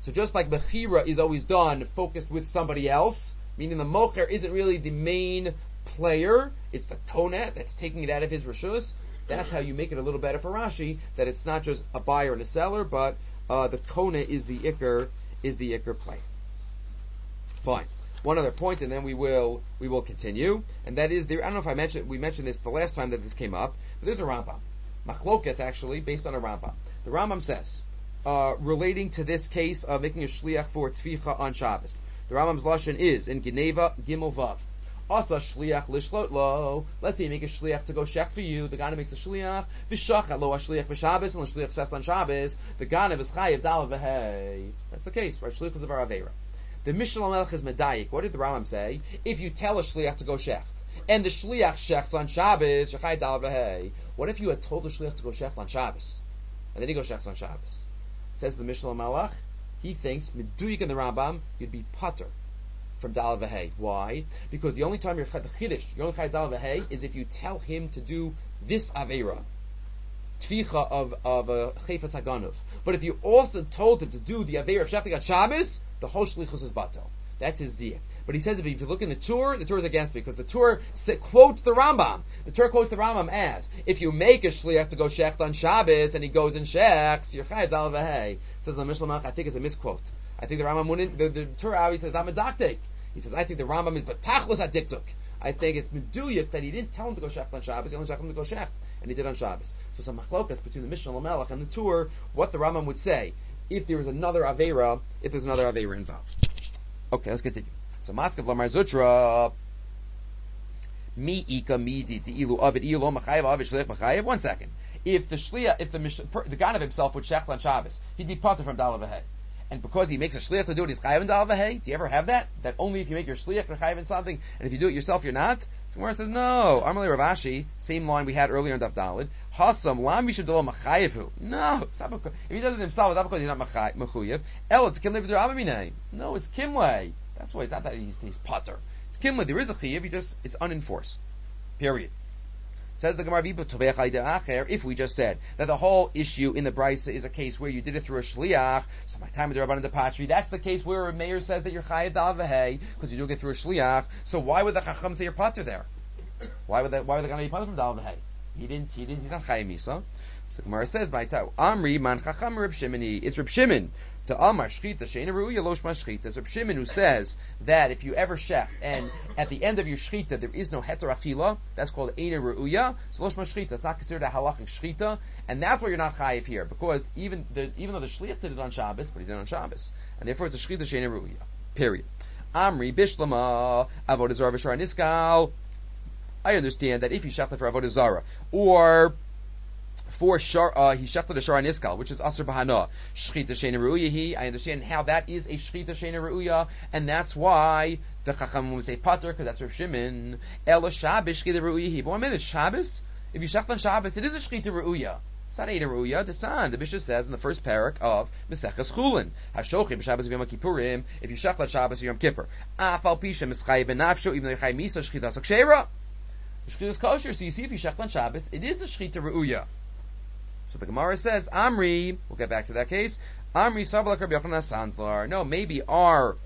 So just like Bechira is always done focused with somebody else, meaning the Mocher isn't really the main player, it's the Koneh that's taking it out of his Rishus. That's how you make it a little better for Rashi, that it's not just a buyer and a seller, but uh, the Koneh is the Iker, is the Iker play. Fine. One other point, and then we will we will continue, and that is there. I don't know if I mentioned we mentioned this the last time that this came up, but there's a Rambam, Machlokas actually based on a Rambam. The Rambam says, uh, relating to this case of making a shliach for tzvicha on Shabbos, the Rambam's lashon is in Geneva Gimel Vav. Asa shliach lishlot lo. Let's say you make a shliach to go shech for you. The Ganav makes a shliach. V'shachat lo a shliach b'Shabbos, and the shliach says on Shabbos. The Ganav is chayiv dal v'hei. That's the case, right? Shliach is a avera. The Mishnah Melech is medayik. What did the Rambam say? If you tell a shliach to go shecht, and the shliach shechs on Shabbos, shechai dal v'hei. What if you had told the shliach to go shecht on Shabbos, and then he goes shechs on Shabbos? Says the Mishnah Melech, he thinks meduyik in the Rambam, you'd be pater from dal v'hei. Why? Because the only time you're the chiddush, you're only chai dal v'hei, is if you tell him to do this avera, tficha of of a chayfas haganov. But if you also told him to do the avera of shechting on Shabbos, the whole shlichus is batel. That's his diak. But he says if you look in the Tur, the Tur is against me because the Tur quotes the Rambam. The Tur quotes the Rambam as if you make a shliach to go shecht on Shabbos and he goes and shechs, you're chai dal v'hei. Says the Mishnah Malach, I think it's a misquote. I think the Rambam wouldn't. The, the Tur Avi says I'm a daktik. He says I think the Rambam is betachlos adiktuk. I think it's meduyik that he didn't tell him to go shecht on Shabbos. He only told him to go shecht, and he did on Shabbos. So some machlokas between the Mishnah Lamelech and the Tur, what the Rambam would say if there was another avera, if there's another avera involved. Okay, let's continue. So Maskav Lamar Zutra Mi Ika Mi Di Ilu Avid Ilu Machayev Avid Shliach Machayev. One second. If the Shliach, if the the Ganav himself would shecht on Shabbos, he'd be pater from Dal V'hei. And because he makes a shliach to do it, he's chayav in Dal V'hei. Do you ever have that? That only if you make your shliach you're chayav in something, and if you do it yourself you're not? So Gemara says no. Amalei Rav Ashi, same line we had earlier in Daf Dalid. Hasam lam yishud lo machayevu. No, it's not because if he does it himself, it's not because he's not mechuyev. El it's kimle v'der. No, it's kimle. That's why it's not that he's, he's pater. It's kimle. There is a chayev. He just it's unenforced. Period. Says the Gemara, if we just said that the whole issue in the Brisa is a case where you did it through a shliach, so my time of the Rabbanan de Patri, that's the case where a mayor says that you're chayav dal v'hei because you do it through a shliach. So why would the Chacham say you're pater there? Why would that? Why would they gonna be pater from dal v'hei? He didn't. He didn't. He's not chayav misa. So the Gemara says, "My tau Amri man Chacham Reb Shimoni." It's Reb Shimon. To Amar Shchita Sheina Ru'uya Losh Mashchita. It's Reb Shimon who says that if you ever shech and at the end of your shchita there is no heter achila, that's called Eina Ru'uya. So Losh Mashchita, it's not considered a halachic shchita, and that's why you're not chayiv here because even the, even though the shliach did it on Shabbos, but he did it on Shabbos, and therefore it's a Shchita Sheina Ru'uya. Period. Amri Bishlama Avodah Zarah V'Shar Niskal. I understand that if you shechted for Avodah Zarah or for shar, uh, he shechted a shara niskal, which is aser bahana shchita sheina ru'uya. He, I understand how that is a shchita sheina ru'uya, and that's why the chacham would say pater because that's Reb Shimon. Ela Shabbos shchita ru'uya. But one minute, Shabbos. If you shecht on Shabbos, it is a shchita ru'uya. It's not eina ru'uya. The son, the Mishnah says in the first parak of Meseches Chulin, Hashochim b'Shabbos v'Yom Kippurim. If you shecht on Shabbos or Yom Kippur, Afal pisha mischayev benafsho, even though you chay misa shchita sakshera. Shchita is kosher. So you see, if you shecht on Shabbos, it is a shchita ru'uya. So the Gemara says, Amri, we'll get back to that case, Amri Sabalak Rabbi Yochanan Sandlar. No, maybe our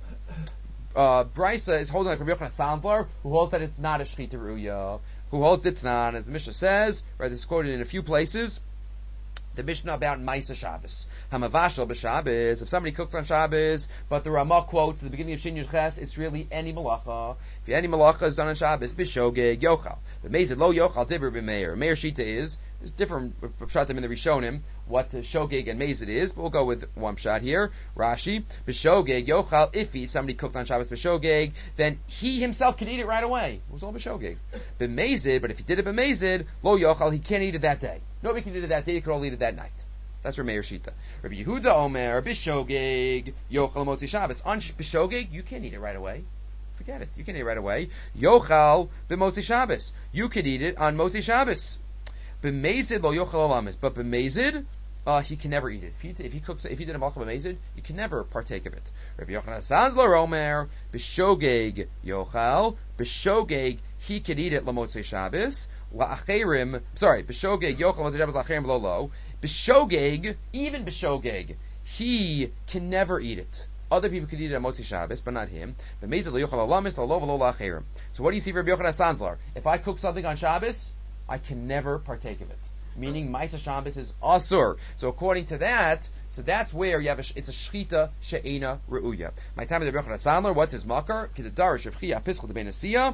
uh, Brisa is holding like Rabbi Yochanan Sandlar, who holds that it's not a Shchita Ru'uya, who holds it's not, as the Mishnah says, right, this is quoted in a few places, the Mishnah about Maisa Shabbos. Hamavashal b'Shabbos, if somebody cooks on Shabbos, but the Ramah quotes at the beginning of Shin Yud Ches, it's really any malacha. If any malacha is done on Shabbos, b'shogeg, yochal. But mezid lo yochal, diver b'meir. Meir Shita is, there's different pshatim in the Rishonim, what the shogeg and mezid is, but we'll go with one pshat here. Rashi, b'shogeg, yochal, if he, somebody cooked on Shabbos b'shogeg, then he himself can eat it right away. It was all b'shogeg. B'mezid, but if he did it b'mezid, lo yochal, he can't eat it that day. Nobody can eat it that day, he could all eat it that night. That's Rabbi Meir Shita. Rabbi Yehuda Omer, b'shogeg, yochal motzi Shabbos. On b'shogeg, you can't eat it right away. Forget it. You can eat it right away. Yochal b'motzi Shabbos. You can eat it on motzi Shabbos. B'mezid lo yochal alamis. But b'mezid, uh, he can never eat it. If he, if he cooks, if he did a malcha b'mezid, you can never partake of it. Rabbi Yochanan Sandlar Omer, b'shogeg yochal. B'shogeg, he can eat it l'motzei Shabbos. La'acherim, sorry, b'shogeg yochal l'motzei Shabbos la'acherim lo lo. B'shogeg, even b'shogeg, he can never eat it. Other people could eat it on Motzi Shabbos, but not him. So what do you see for Rabbi Yochanan Sandlar? If I cook something on Shabbos, I can never partake of it. Meaning, Maisa Shabbos is asur. So according to that, so that's where you have a, it's a shchita she'ena re'uya. My time with Rabbi Yochanan Sandlar, what's his makar? K'dadarish Rav Chia Pischel de Benasiya.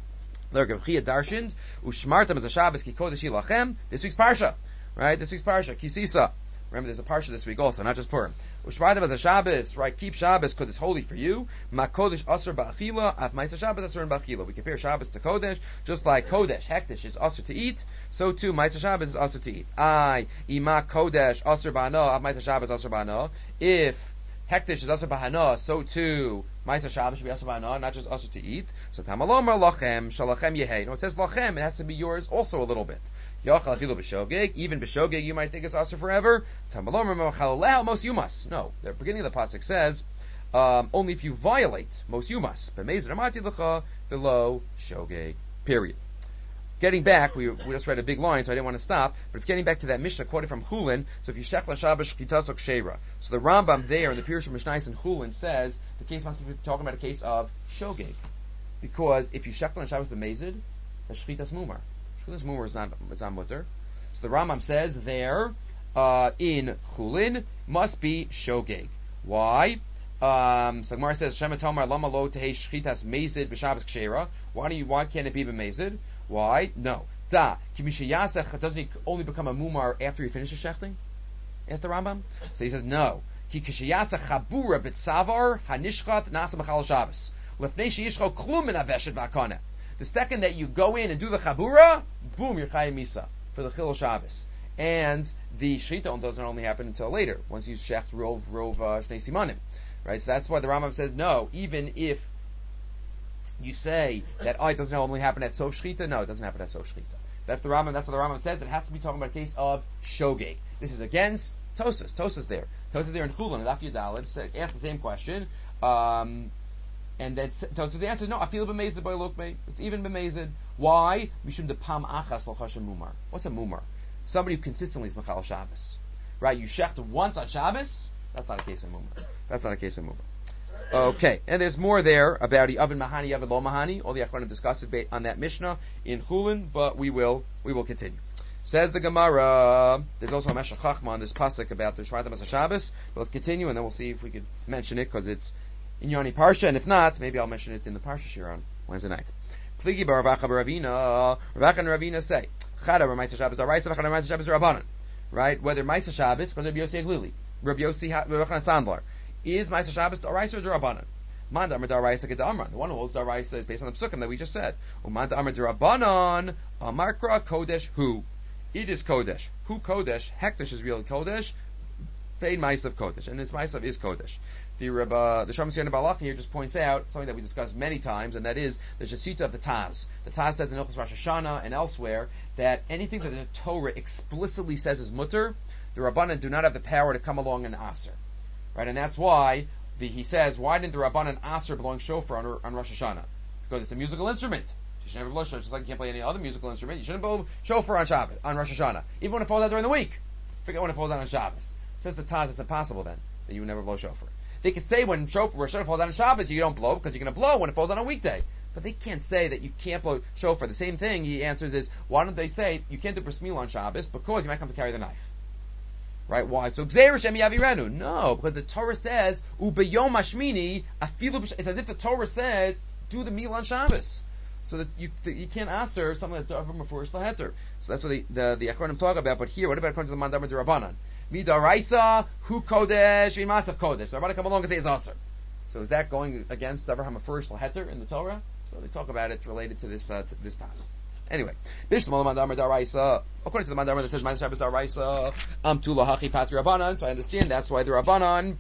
Rav Chia darshaned ushmartam as a Shabbos ki kodesh lachem. This week's parsha, right? This week's parsha Kisisa. Remember, there's a parsha this week also, not just Purim. Ushmartam as a Shabbos, right? Keep Shabbos because it's holy for you. Ma kodesh asur ba'achila. Af ma'isa Shabbos asur in ba'achila. We compare Shabbos to kodesh, just like kodesh hektish is asur to eat. So too, ma'isa Shabbos is asur to eat. I ima kodesh asur ba'ana. Af ma'isa Shabbos asur ba'ana. If hektish is asur ba'ana, so too ma'isa Shabbos should be asur ba'ana, not just asur to eat. So tamalomar lachem shalachem yehei. No, it says lachem. It has to be yours also a little bit. Yachal afilu b'shogeg. Even b'shogeg, you might think it's asur forever. Tamalomar mechaloleh most you must. No, the beginning of the pasuk says um, only if you violate most you must. B'mezid amati l'cha below shogeg. Period. Getting back, we, we just read a big line, so I didn't want to stop. But if getting back to that Mishnah quoted from Chulin, so if you shech l'shabbos shkitasok sheira, so the Rambam there in the Pirush Mishnais in Chulin says the case must be talking about a case of shogeg, because if you shech l'shabbos b'mezid, that's shchitas mumar. Shchitas mumar is not is not mutter. So the Rambam says there uh, in Chulin must be shogeg. Why? Um, so Gemara says Shema Tomar Lama Lo Tehei Shchitas Mezid B'Shabbos Kshera. Why do you? Why can't it be b'mezid? Why? No. Da. Kimishayasech, doesn't he only become a mumar after he finishes shechting? Asked the Rambam. So he says no. Ki kishayasech chabura b'tzavar hanishchat nasa mechal Shabbos. Lefnei sheyishcho klum min aveshet v'akana. The second that you go in and do the chabura, boom, you're chayim misa for the chil Shabbos. And the shechita doesn't only happen until later, once you shecht rov rov uh, shnei simanim, right? So that's why the Rambam says no. Even if you say that oh, it doesn't only happen at Sof Shchita. No, it doesn't happen at Sof Shchita. That's the Rambam. That's what the Rambam says. It has to be talking about a case of shogeg. This is against Tosas. Tosas there. Tosas there in Chulin. Daf Yudalid asked the same question, um, and then Tosas answers, no, I feel b'mezid by lokmei. It's even b'mezid. Why? Mishum de pam achas l'chashem mumar. What's a mumar? Somebody who consistently is mechal Shabbos. Right? You shecht once on Shabbos. That's not a case of mumar. That's not a case of mumar. Okay, and there's more there about the oven mahani, oven lo mahani. All the Achronim discuss it on that Mishnah in Chulin, but we will we will continue. Says the Gemara. There's also a Meshach Chachma on this pasuk about the Shvatim as a Shabbos. But let's continue, and then we'll see if we could mention it because it's in Yoni Parsha, and if not, maybe I'll mention it in the Parsha Shir on Wednesday night. Pligi bar Ravacha Ravina. Ravacha and Ravina say Chada Ramaisa Shabbos Daraisa Chada Ramaisa Shabbos Rabbanan. Right? Whether Maisa Shabbos from Rabbi Yossi Aglili, Rabbi Yossi Rabbi Yochanan Sandlar. Is Ma'aser Shabbos D'Oraisa or D'Rabbanan? Man D'Amar D'Oraisa Ged'Amran. The one who holds D'Oraisa is based on the psukim that we just said. Uman D'Amar D'Rabbanan Amarkra Kodesh Hu. It is Kodesh. Hu Kodesh. Hekdesh is really Kodesh. Paid Ma'asav Kodesh, and its Ma'asav is Kodesh. The Rebbe, the Shalom Siyana Balach here just points out something that we discussed many times, and that is the Shasita of the Taz. The Taz says in Ilchos Rosh Hashanah and elsewhere that anything that the Torah explicitly says is mutter, the Rabbanan do not have the power to come along and aser. Right, and that's why the, he says, why didn't the Rabbanan Aser belong shofar on, on Rosh Hashanah? Because it's a musical instrument. You should never blow shofar, just like you can't play any other musical instrument. You shouldn't blow shofar on Shabbos, on Rosh Hashanah, even when it falls out during the week. Forget when it falls out on Shabbos. Says the Taz, it's impossible then that you would never blow shofar. They could say when shofar, Rosh Hashanah falls out on Shabbos, you don't blow because you're going to blow when it falls on a weekday. But they can't say that you can't blow shofar. The same thing he answers is, why don't they say you can't do bris milah on Shabbos because you might come to carry the knife. Right? Why? So Gzeir Shem Yavirenu. No, because the Torah says Ubeyom Hashmini Afilu. It's as if the Torah says do the meal on Shabbos, so that you the, you can't answer something that's done from a first laheter. So that's what the the, the Achronim talk about. But here, what about according to the Mandamar D'Rabbanan? Midaraisa Hu Kodesh V'Masav Kodesh. The Rabbanan come along and say it's aser. So is that going against Davar Hama first laheter in the Torah? So they talk about it related to this uh, to this task. Anyway, according to the Mandamar that says Ma'aser Shabbos D'Oraisa, Am Tu Lahachi Patri Rabbanan. So I understand that's why the Rabbanan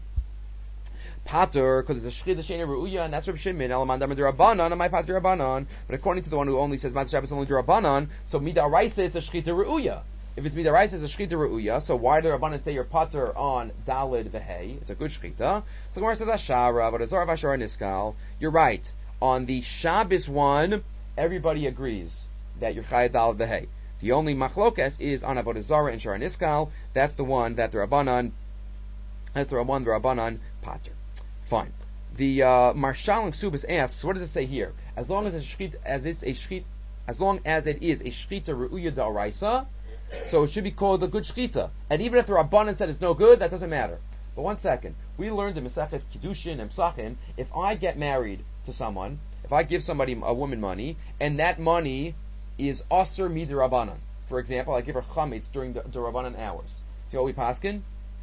Pater, because it's a Shchita Sheina Ru'uya, and that's Reb Shimon. El Mandamar D'Rabbanan, and my Patri Rabbanan. But according to the one who only says Ma'aser Shabbos only D'Rabbanan, so Midaraisa it's a Shchita Ru'uya. If it's Midaraisa, it's a Shchita Ru'uya. So why do the Rabbanan say you're Pater on Dalid V'Hei? It's a good Shchita. So Gemara says Ashara, but Azar Vashar Niskal. You're right. On the Shabbos one, everybody agrees that you're Chayat Dal V'Hei. The only machlokas is on Avodah Zarah and Shara Niskal. That's the one that the Rabbanan As the Rabban, the Rabbanan, Pater. Fine. The uh, Marshal and Ksubas asks, what does it say here? As long as it's a shchit, as it's a shchit, as long as it is a shchita re'uya da'araisa, so it should be called a good shchita. And even if the Rabbanan said it's no good, that doesn't matter. But one second, we learned in Maseches Kiddushin and Psachim, if I get married to someone, if I give somebody a woman money, and that money is aser midrabanan. For example, I give her chametz during the, the Rabbanan hours. See what we paskin?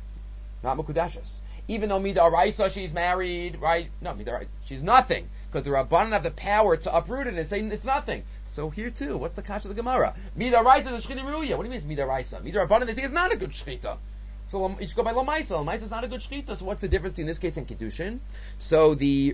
Not mekudashas. Even though midaraisa she's married, right? No, midaraisa she's nothing because the Rabbanan have the power to uproot it and say it's nothing. So here too, what's the kasha of the Gemara? Midaraisa is a shchita ruya. What do you mean it's midaraisa? Midarabanan they say it's not a good shchita. So you should go by lamaisa. Lamaisa is not a good shchita. So what's the difference between this case and kiddushin? So the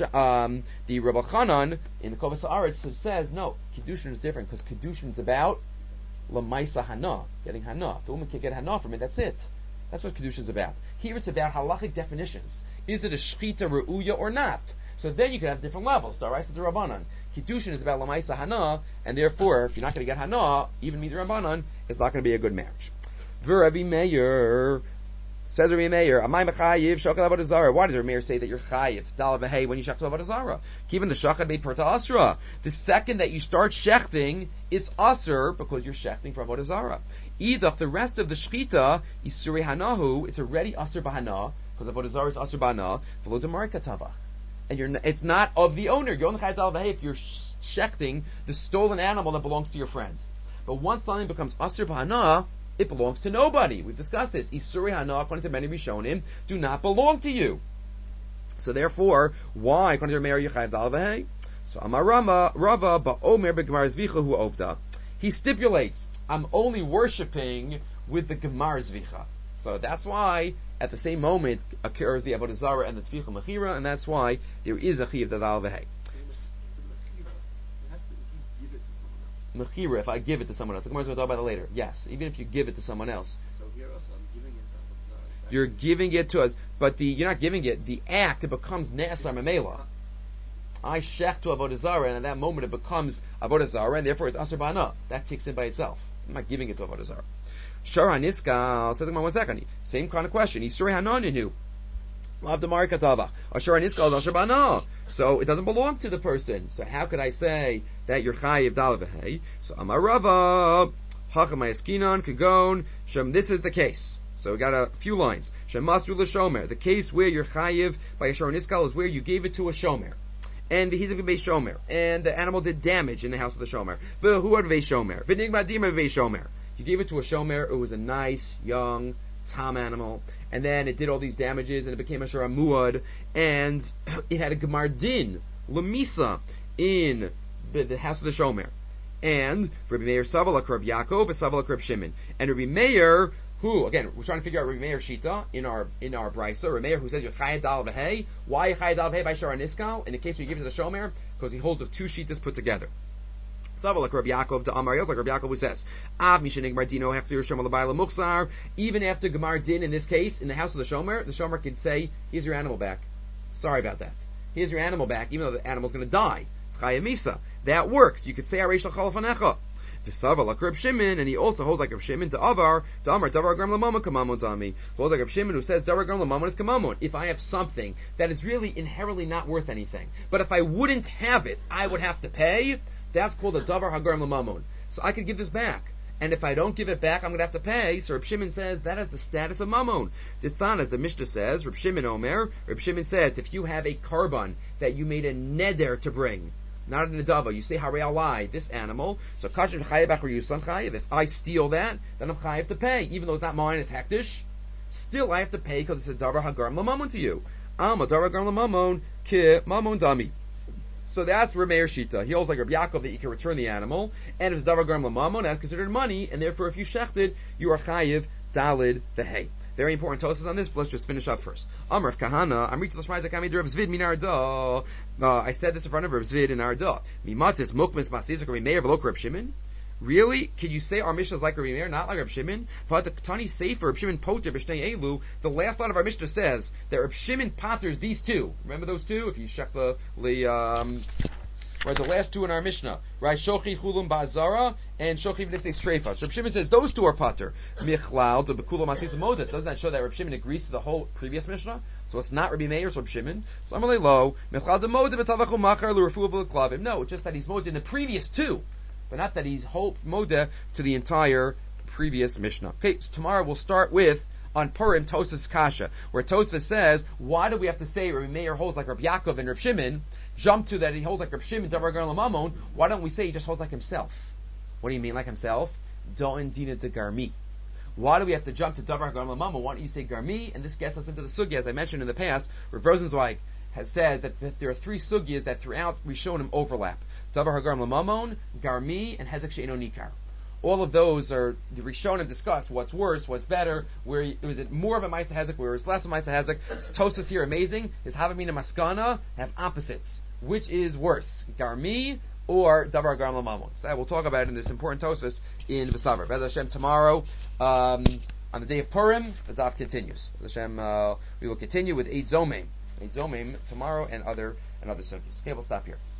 um, the Rabbi Chanan in the Kovas Haaretz says no, kiddushin is different because kiddushin is about lamaisa hana, getting hana. If the woman can get hana from it, that's it. That's what Kedusha is about. Here it's about halachic definitions. Is it a shchita re'uya or not? So then you can have different levels. Daraisa to Rabbanan. Kedushin is about lamaisa hana, and therefore, if you're not going to get hana, even mid Rabbanan, it's not going to be a good marriage. V'Rabbi Meir says Rabbi Meir, Amay mechayiv shachad avodah zara. Why does Rabbi Meir say that you're chayiv dal v'hei when you shechted avodah zara? Given the shachad be perta asra. The second that you start shechting, it's aser because you're shechting for avodah zara. Idach, the rest of the shchita, Isuri Hanahu, it's already Asur Bahana, because Avodah Zarah is Asur Bahana, V'lo Demarika Tavach. And you're, n- it's not of the owner. You're only Chayat Al Vahei if you're shechting the stolen animal that belongs to your friend. But once something becomes Asur Bahana, it belongs to nobody. We've discussed this. Isuri Hana, according to many Rishonim, do not belong to you. So therefore, why, according to Mary Chayat Al Vahei? So Amar Rama, Rava, Ba'omer Be'Gemar Zvicha Hu Ovda. He stipulates, I'm only worshipping with the Gemar Zvicha. So that's why, at the same moment, occurs the Avodah Zarah and the Tvicha Mechira, and that's why there is a Chiv Dadal V'hei. Mechira, if I give it to someone else. The Gemara is going to talk about it later. Yes, even if you give it to someone else. So here also, I'm giving it to Avodah Zarah. You're giving it to us, but the you're not giving it. The act, it becomes Ne'asar Memela. I shech to Avodah Zarah, and at that moment it becomes Avodah Zarah, and therefore it's Asur Ba'ana. That kicks in by itself. I'm not giving it to Avodah Zarah. Shara Niska says, one second. Same kind of question. Isuri Hananinu. Lav Damar Katava. Shara Niska is Asur Ba'ana. So it doesn't belong to the person. So how could I say that you're Chayiv Dalavahei? So Amarava, Hachamayaskinan, Kagon, Shem, this is the case. So we got a few lines. Shem Masru L'Shomer. The case where you're Chayiv by a Shara Niska is where you gave it to a Shomer. And he's a Vei Shomer. And the animal did damage in the house of the Shomer. V'hu ad Vei Shomer. V'nigma dima Vei Shomer. You gave it to a Shomer. It was a nice, young, tom animal. And then it did all these damages and it became a Shara Muad. And it had a Gemar Din, Lamisa, in the house of the Shomer. And Rabbi Meir Savala Krab Yaakov, Savala Krab Shimon. And Rabbi Meir, who, again, we're trying to figure out Rabbi Meir Shita in our in our Brisa. Rabbi Meir who says you're Chayad Dal V'hei. Why Chayad Dal V'hei by Shara Niskal? In the case where you give it to the Shomer, because he holds of two Shitas put together. So like Rabbi Yaakov to Amar, like Rabbi Yaakov who says, Av Mishanig Mardino Hefzir Shomer L'Bayla Muchzar. Even after Gemar Din in this case, in the house of the Shomer, the Shomer could say, here's your animal back. Sorry about that. Here's your animal back, even though the animal's going to die. It's Chayah Misa. That works. You could say Areish L'Chal Fanecha. V'sava like Reb Shimon, and he also holds like Reb Shimon to Avar, to Amar, Davar Gram Lamamon Kamamon Dami. Holds like Reb Shimon who says Davar Gram Lamamon is Kamamon. If I have something that is really inherently not worth anything, but if I wouldn't have it, I would have to pay, that's called a Davar Hagram Lamamon. So I could give this back. And if I don't give it back, I'm going to have to pay. So Reb Shimon says that has the status of Mammon. Distan, as the Mishnah says, Reb Shimon Omer, Reb Shimon says, if you have a carbon that you made a neder to bring, not an adava, you say Harei Alai, this animal, so Kasher Chayev Achar Yusan Chayev, if I steal that, then I'm Chayev to pay. Even though it's not mine, it's hektish, still I have to pay because it's a Davar Hagar Lamamon to you. Am a Davar Hagar Lamamon, Ki Mamon Dami. So that's Rameir Shita. He holds like Rabbi Yaakov that you can return the animal, and if it's Davar Garm Lamamon, that's considered money, and therefore if you shechted, you are Chayiv Dalid V'hei. Very important tosas on this, but let's just finish up first. Amr Kahana, I'm reading the Shmai Zakami Reb Zvid Minarda. I said this in front of Reb Zvid in Arda. Mimatzis Mukmis Masizak Rabbi Meir V'lo Reb Shimon. Really? Can you say our Mishnah is like Rabbi Meir, not like Reb Shimon? Tani Sefer Reb Shimon Poter B'Shnei Elu. The last line of our Mishnah says that Reb Shimon potters these two. Remember those two? If you check the the um, right? The last two in our Mishnah, right? Shochi chulum ba'azara and shochi v'nitzei streifa. So Reb Shimon says those two are pater. Michlal to bekulam masis modas. Doesn't that show that Reb Shimon agrees to the whole previous Mishnah? So it's not Rabbi Meir, it's Reb Shimon. So I'm low. Michlal de moda b'tavachu machar l'refu b'klavim. No, it's just that he's moda in the previous two, but not that he's whole moda to the entire previous Mishnah. Okay, so tomorrow we'll start with on Purim Tosfos Kasha, where Tosfos says, why do we have to say Rabbi Meir holds like Rabbi Yaakov and Reb Shimon? Jump to that he holds like Reb Shimon, Davar Gar Lamamon. Why don't we say he just holds like himself? What do you mean like himself? Do'en Dina de Garmi. Why do we have to jump to Davar Gar Lamamon? Why don't you say Garmi? And this gets us into the sugya, as I mentioned in the past, where Rosenzweig has said that, that there are three sugyas that throughout Rishonim overlap: Davar Hagar Lamamon, Garmi, and Hezek She'eno Nikar. All of those are the Rishonim discuss what's worse, what's better. Where is it more of a Maisa Hezek, where it's less of a Maisa Hezek? Tosfos here, amazing. His Havamina Maskana have opposites. Which is worse, Garmi or Davar Gar Lamamon? So that we'll talk about in this important Tosfos in V'savar. B'ez Hashem tomorrow um, on the day of Purim, the daf continues. B'ez Hashem, uh, we will continue with Eid Zomim, Eid Zomim tomorrow and other and other sugyas. Okay, we'll stop here.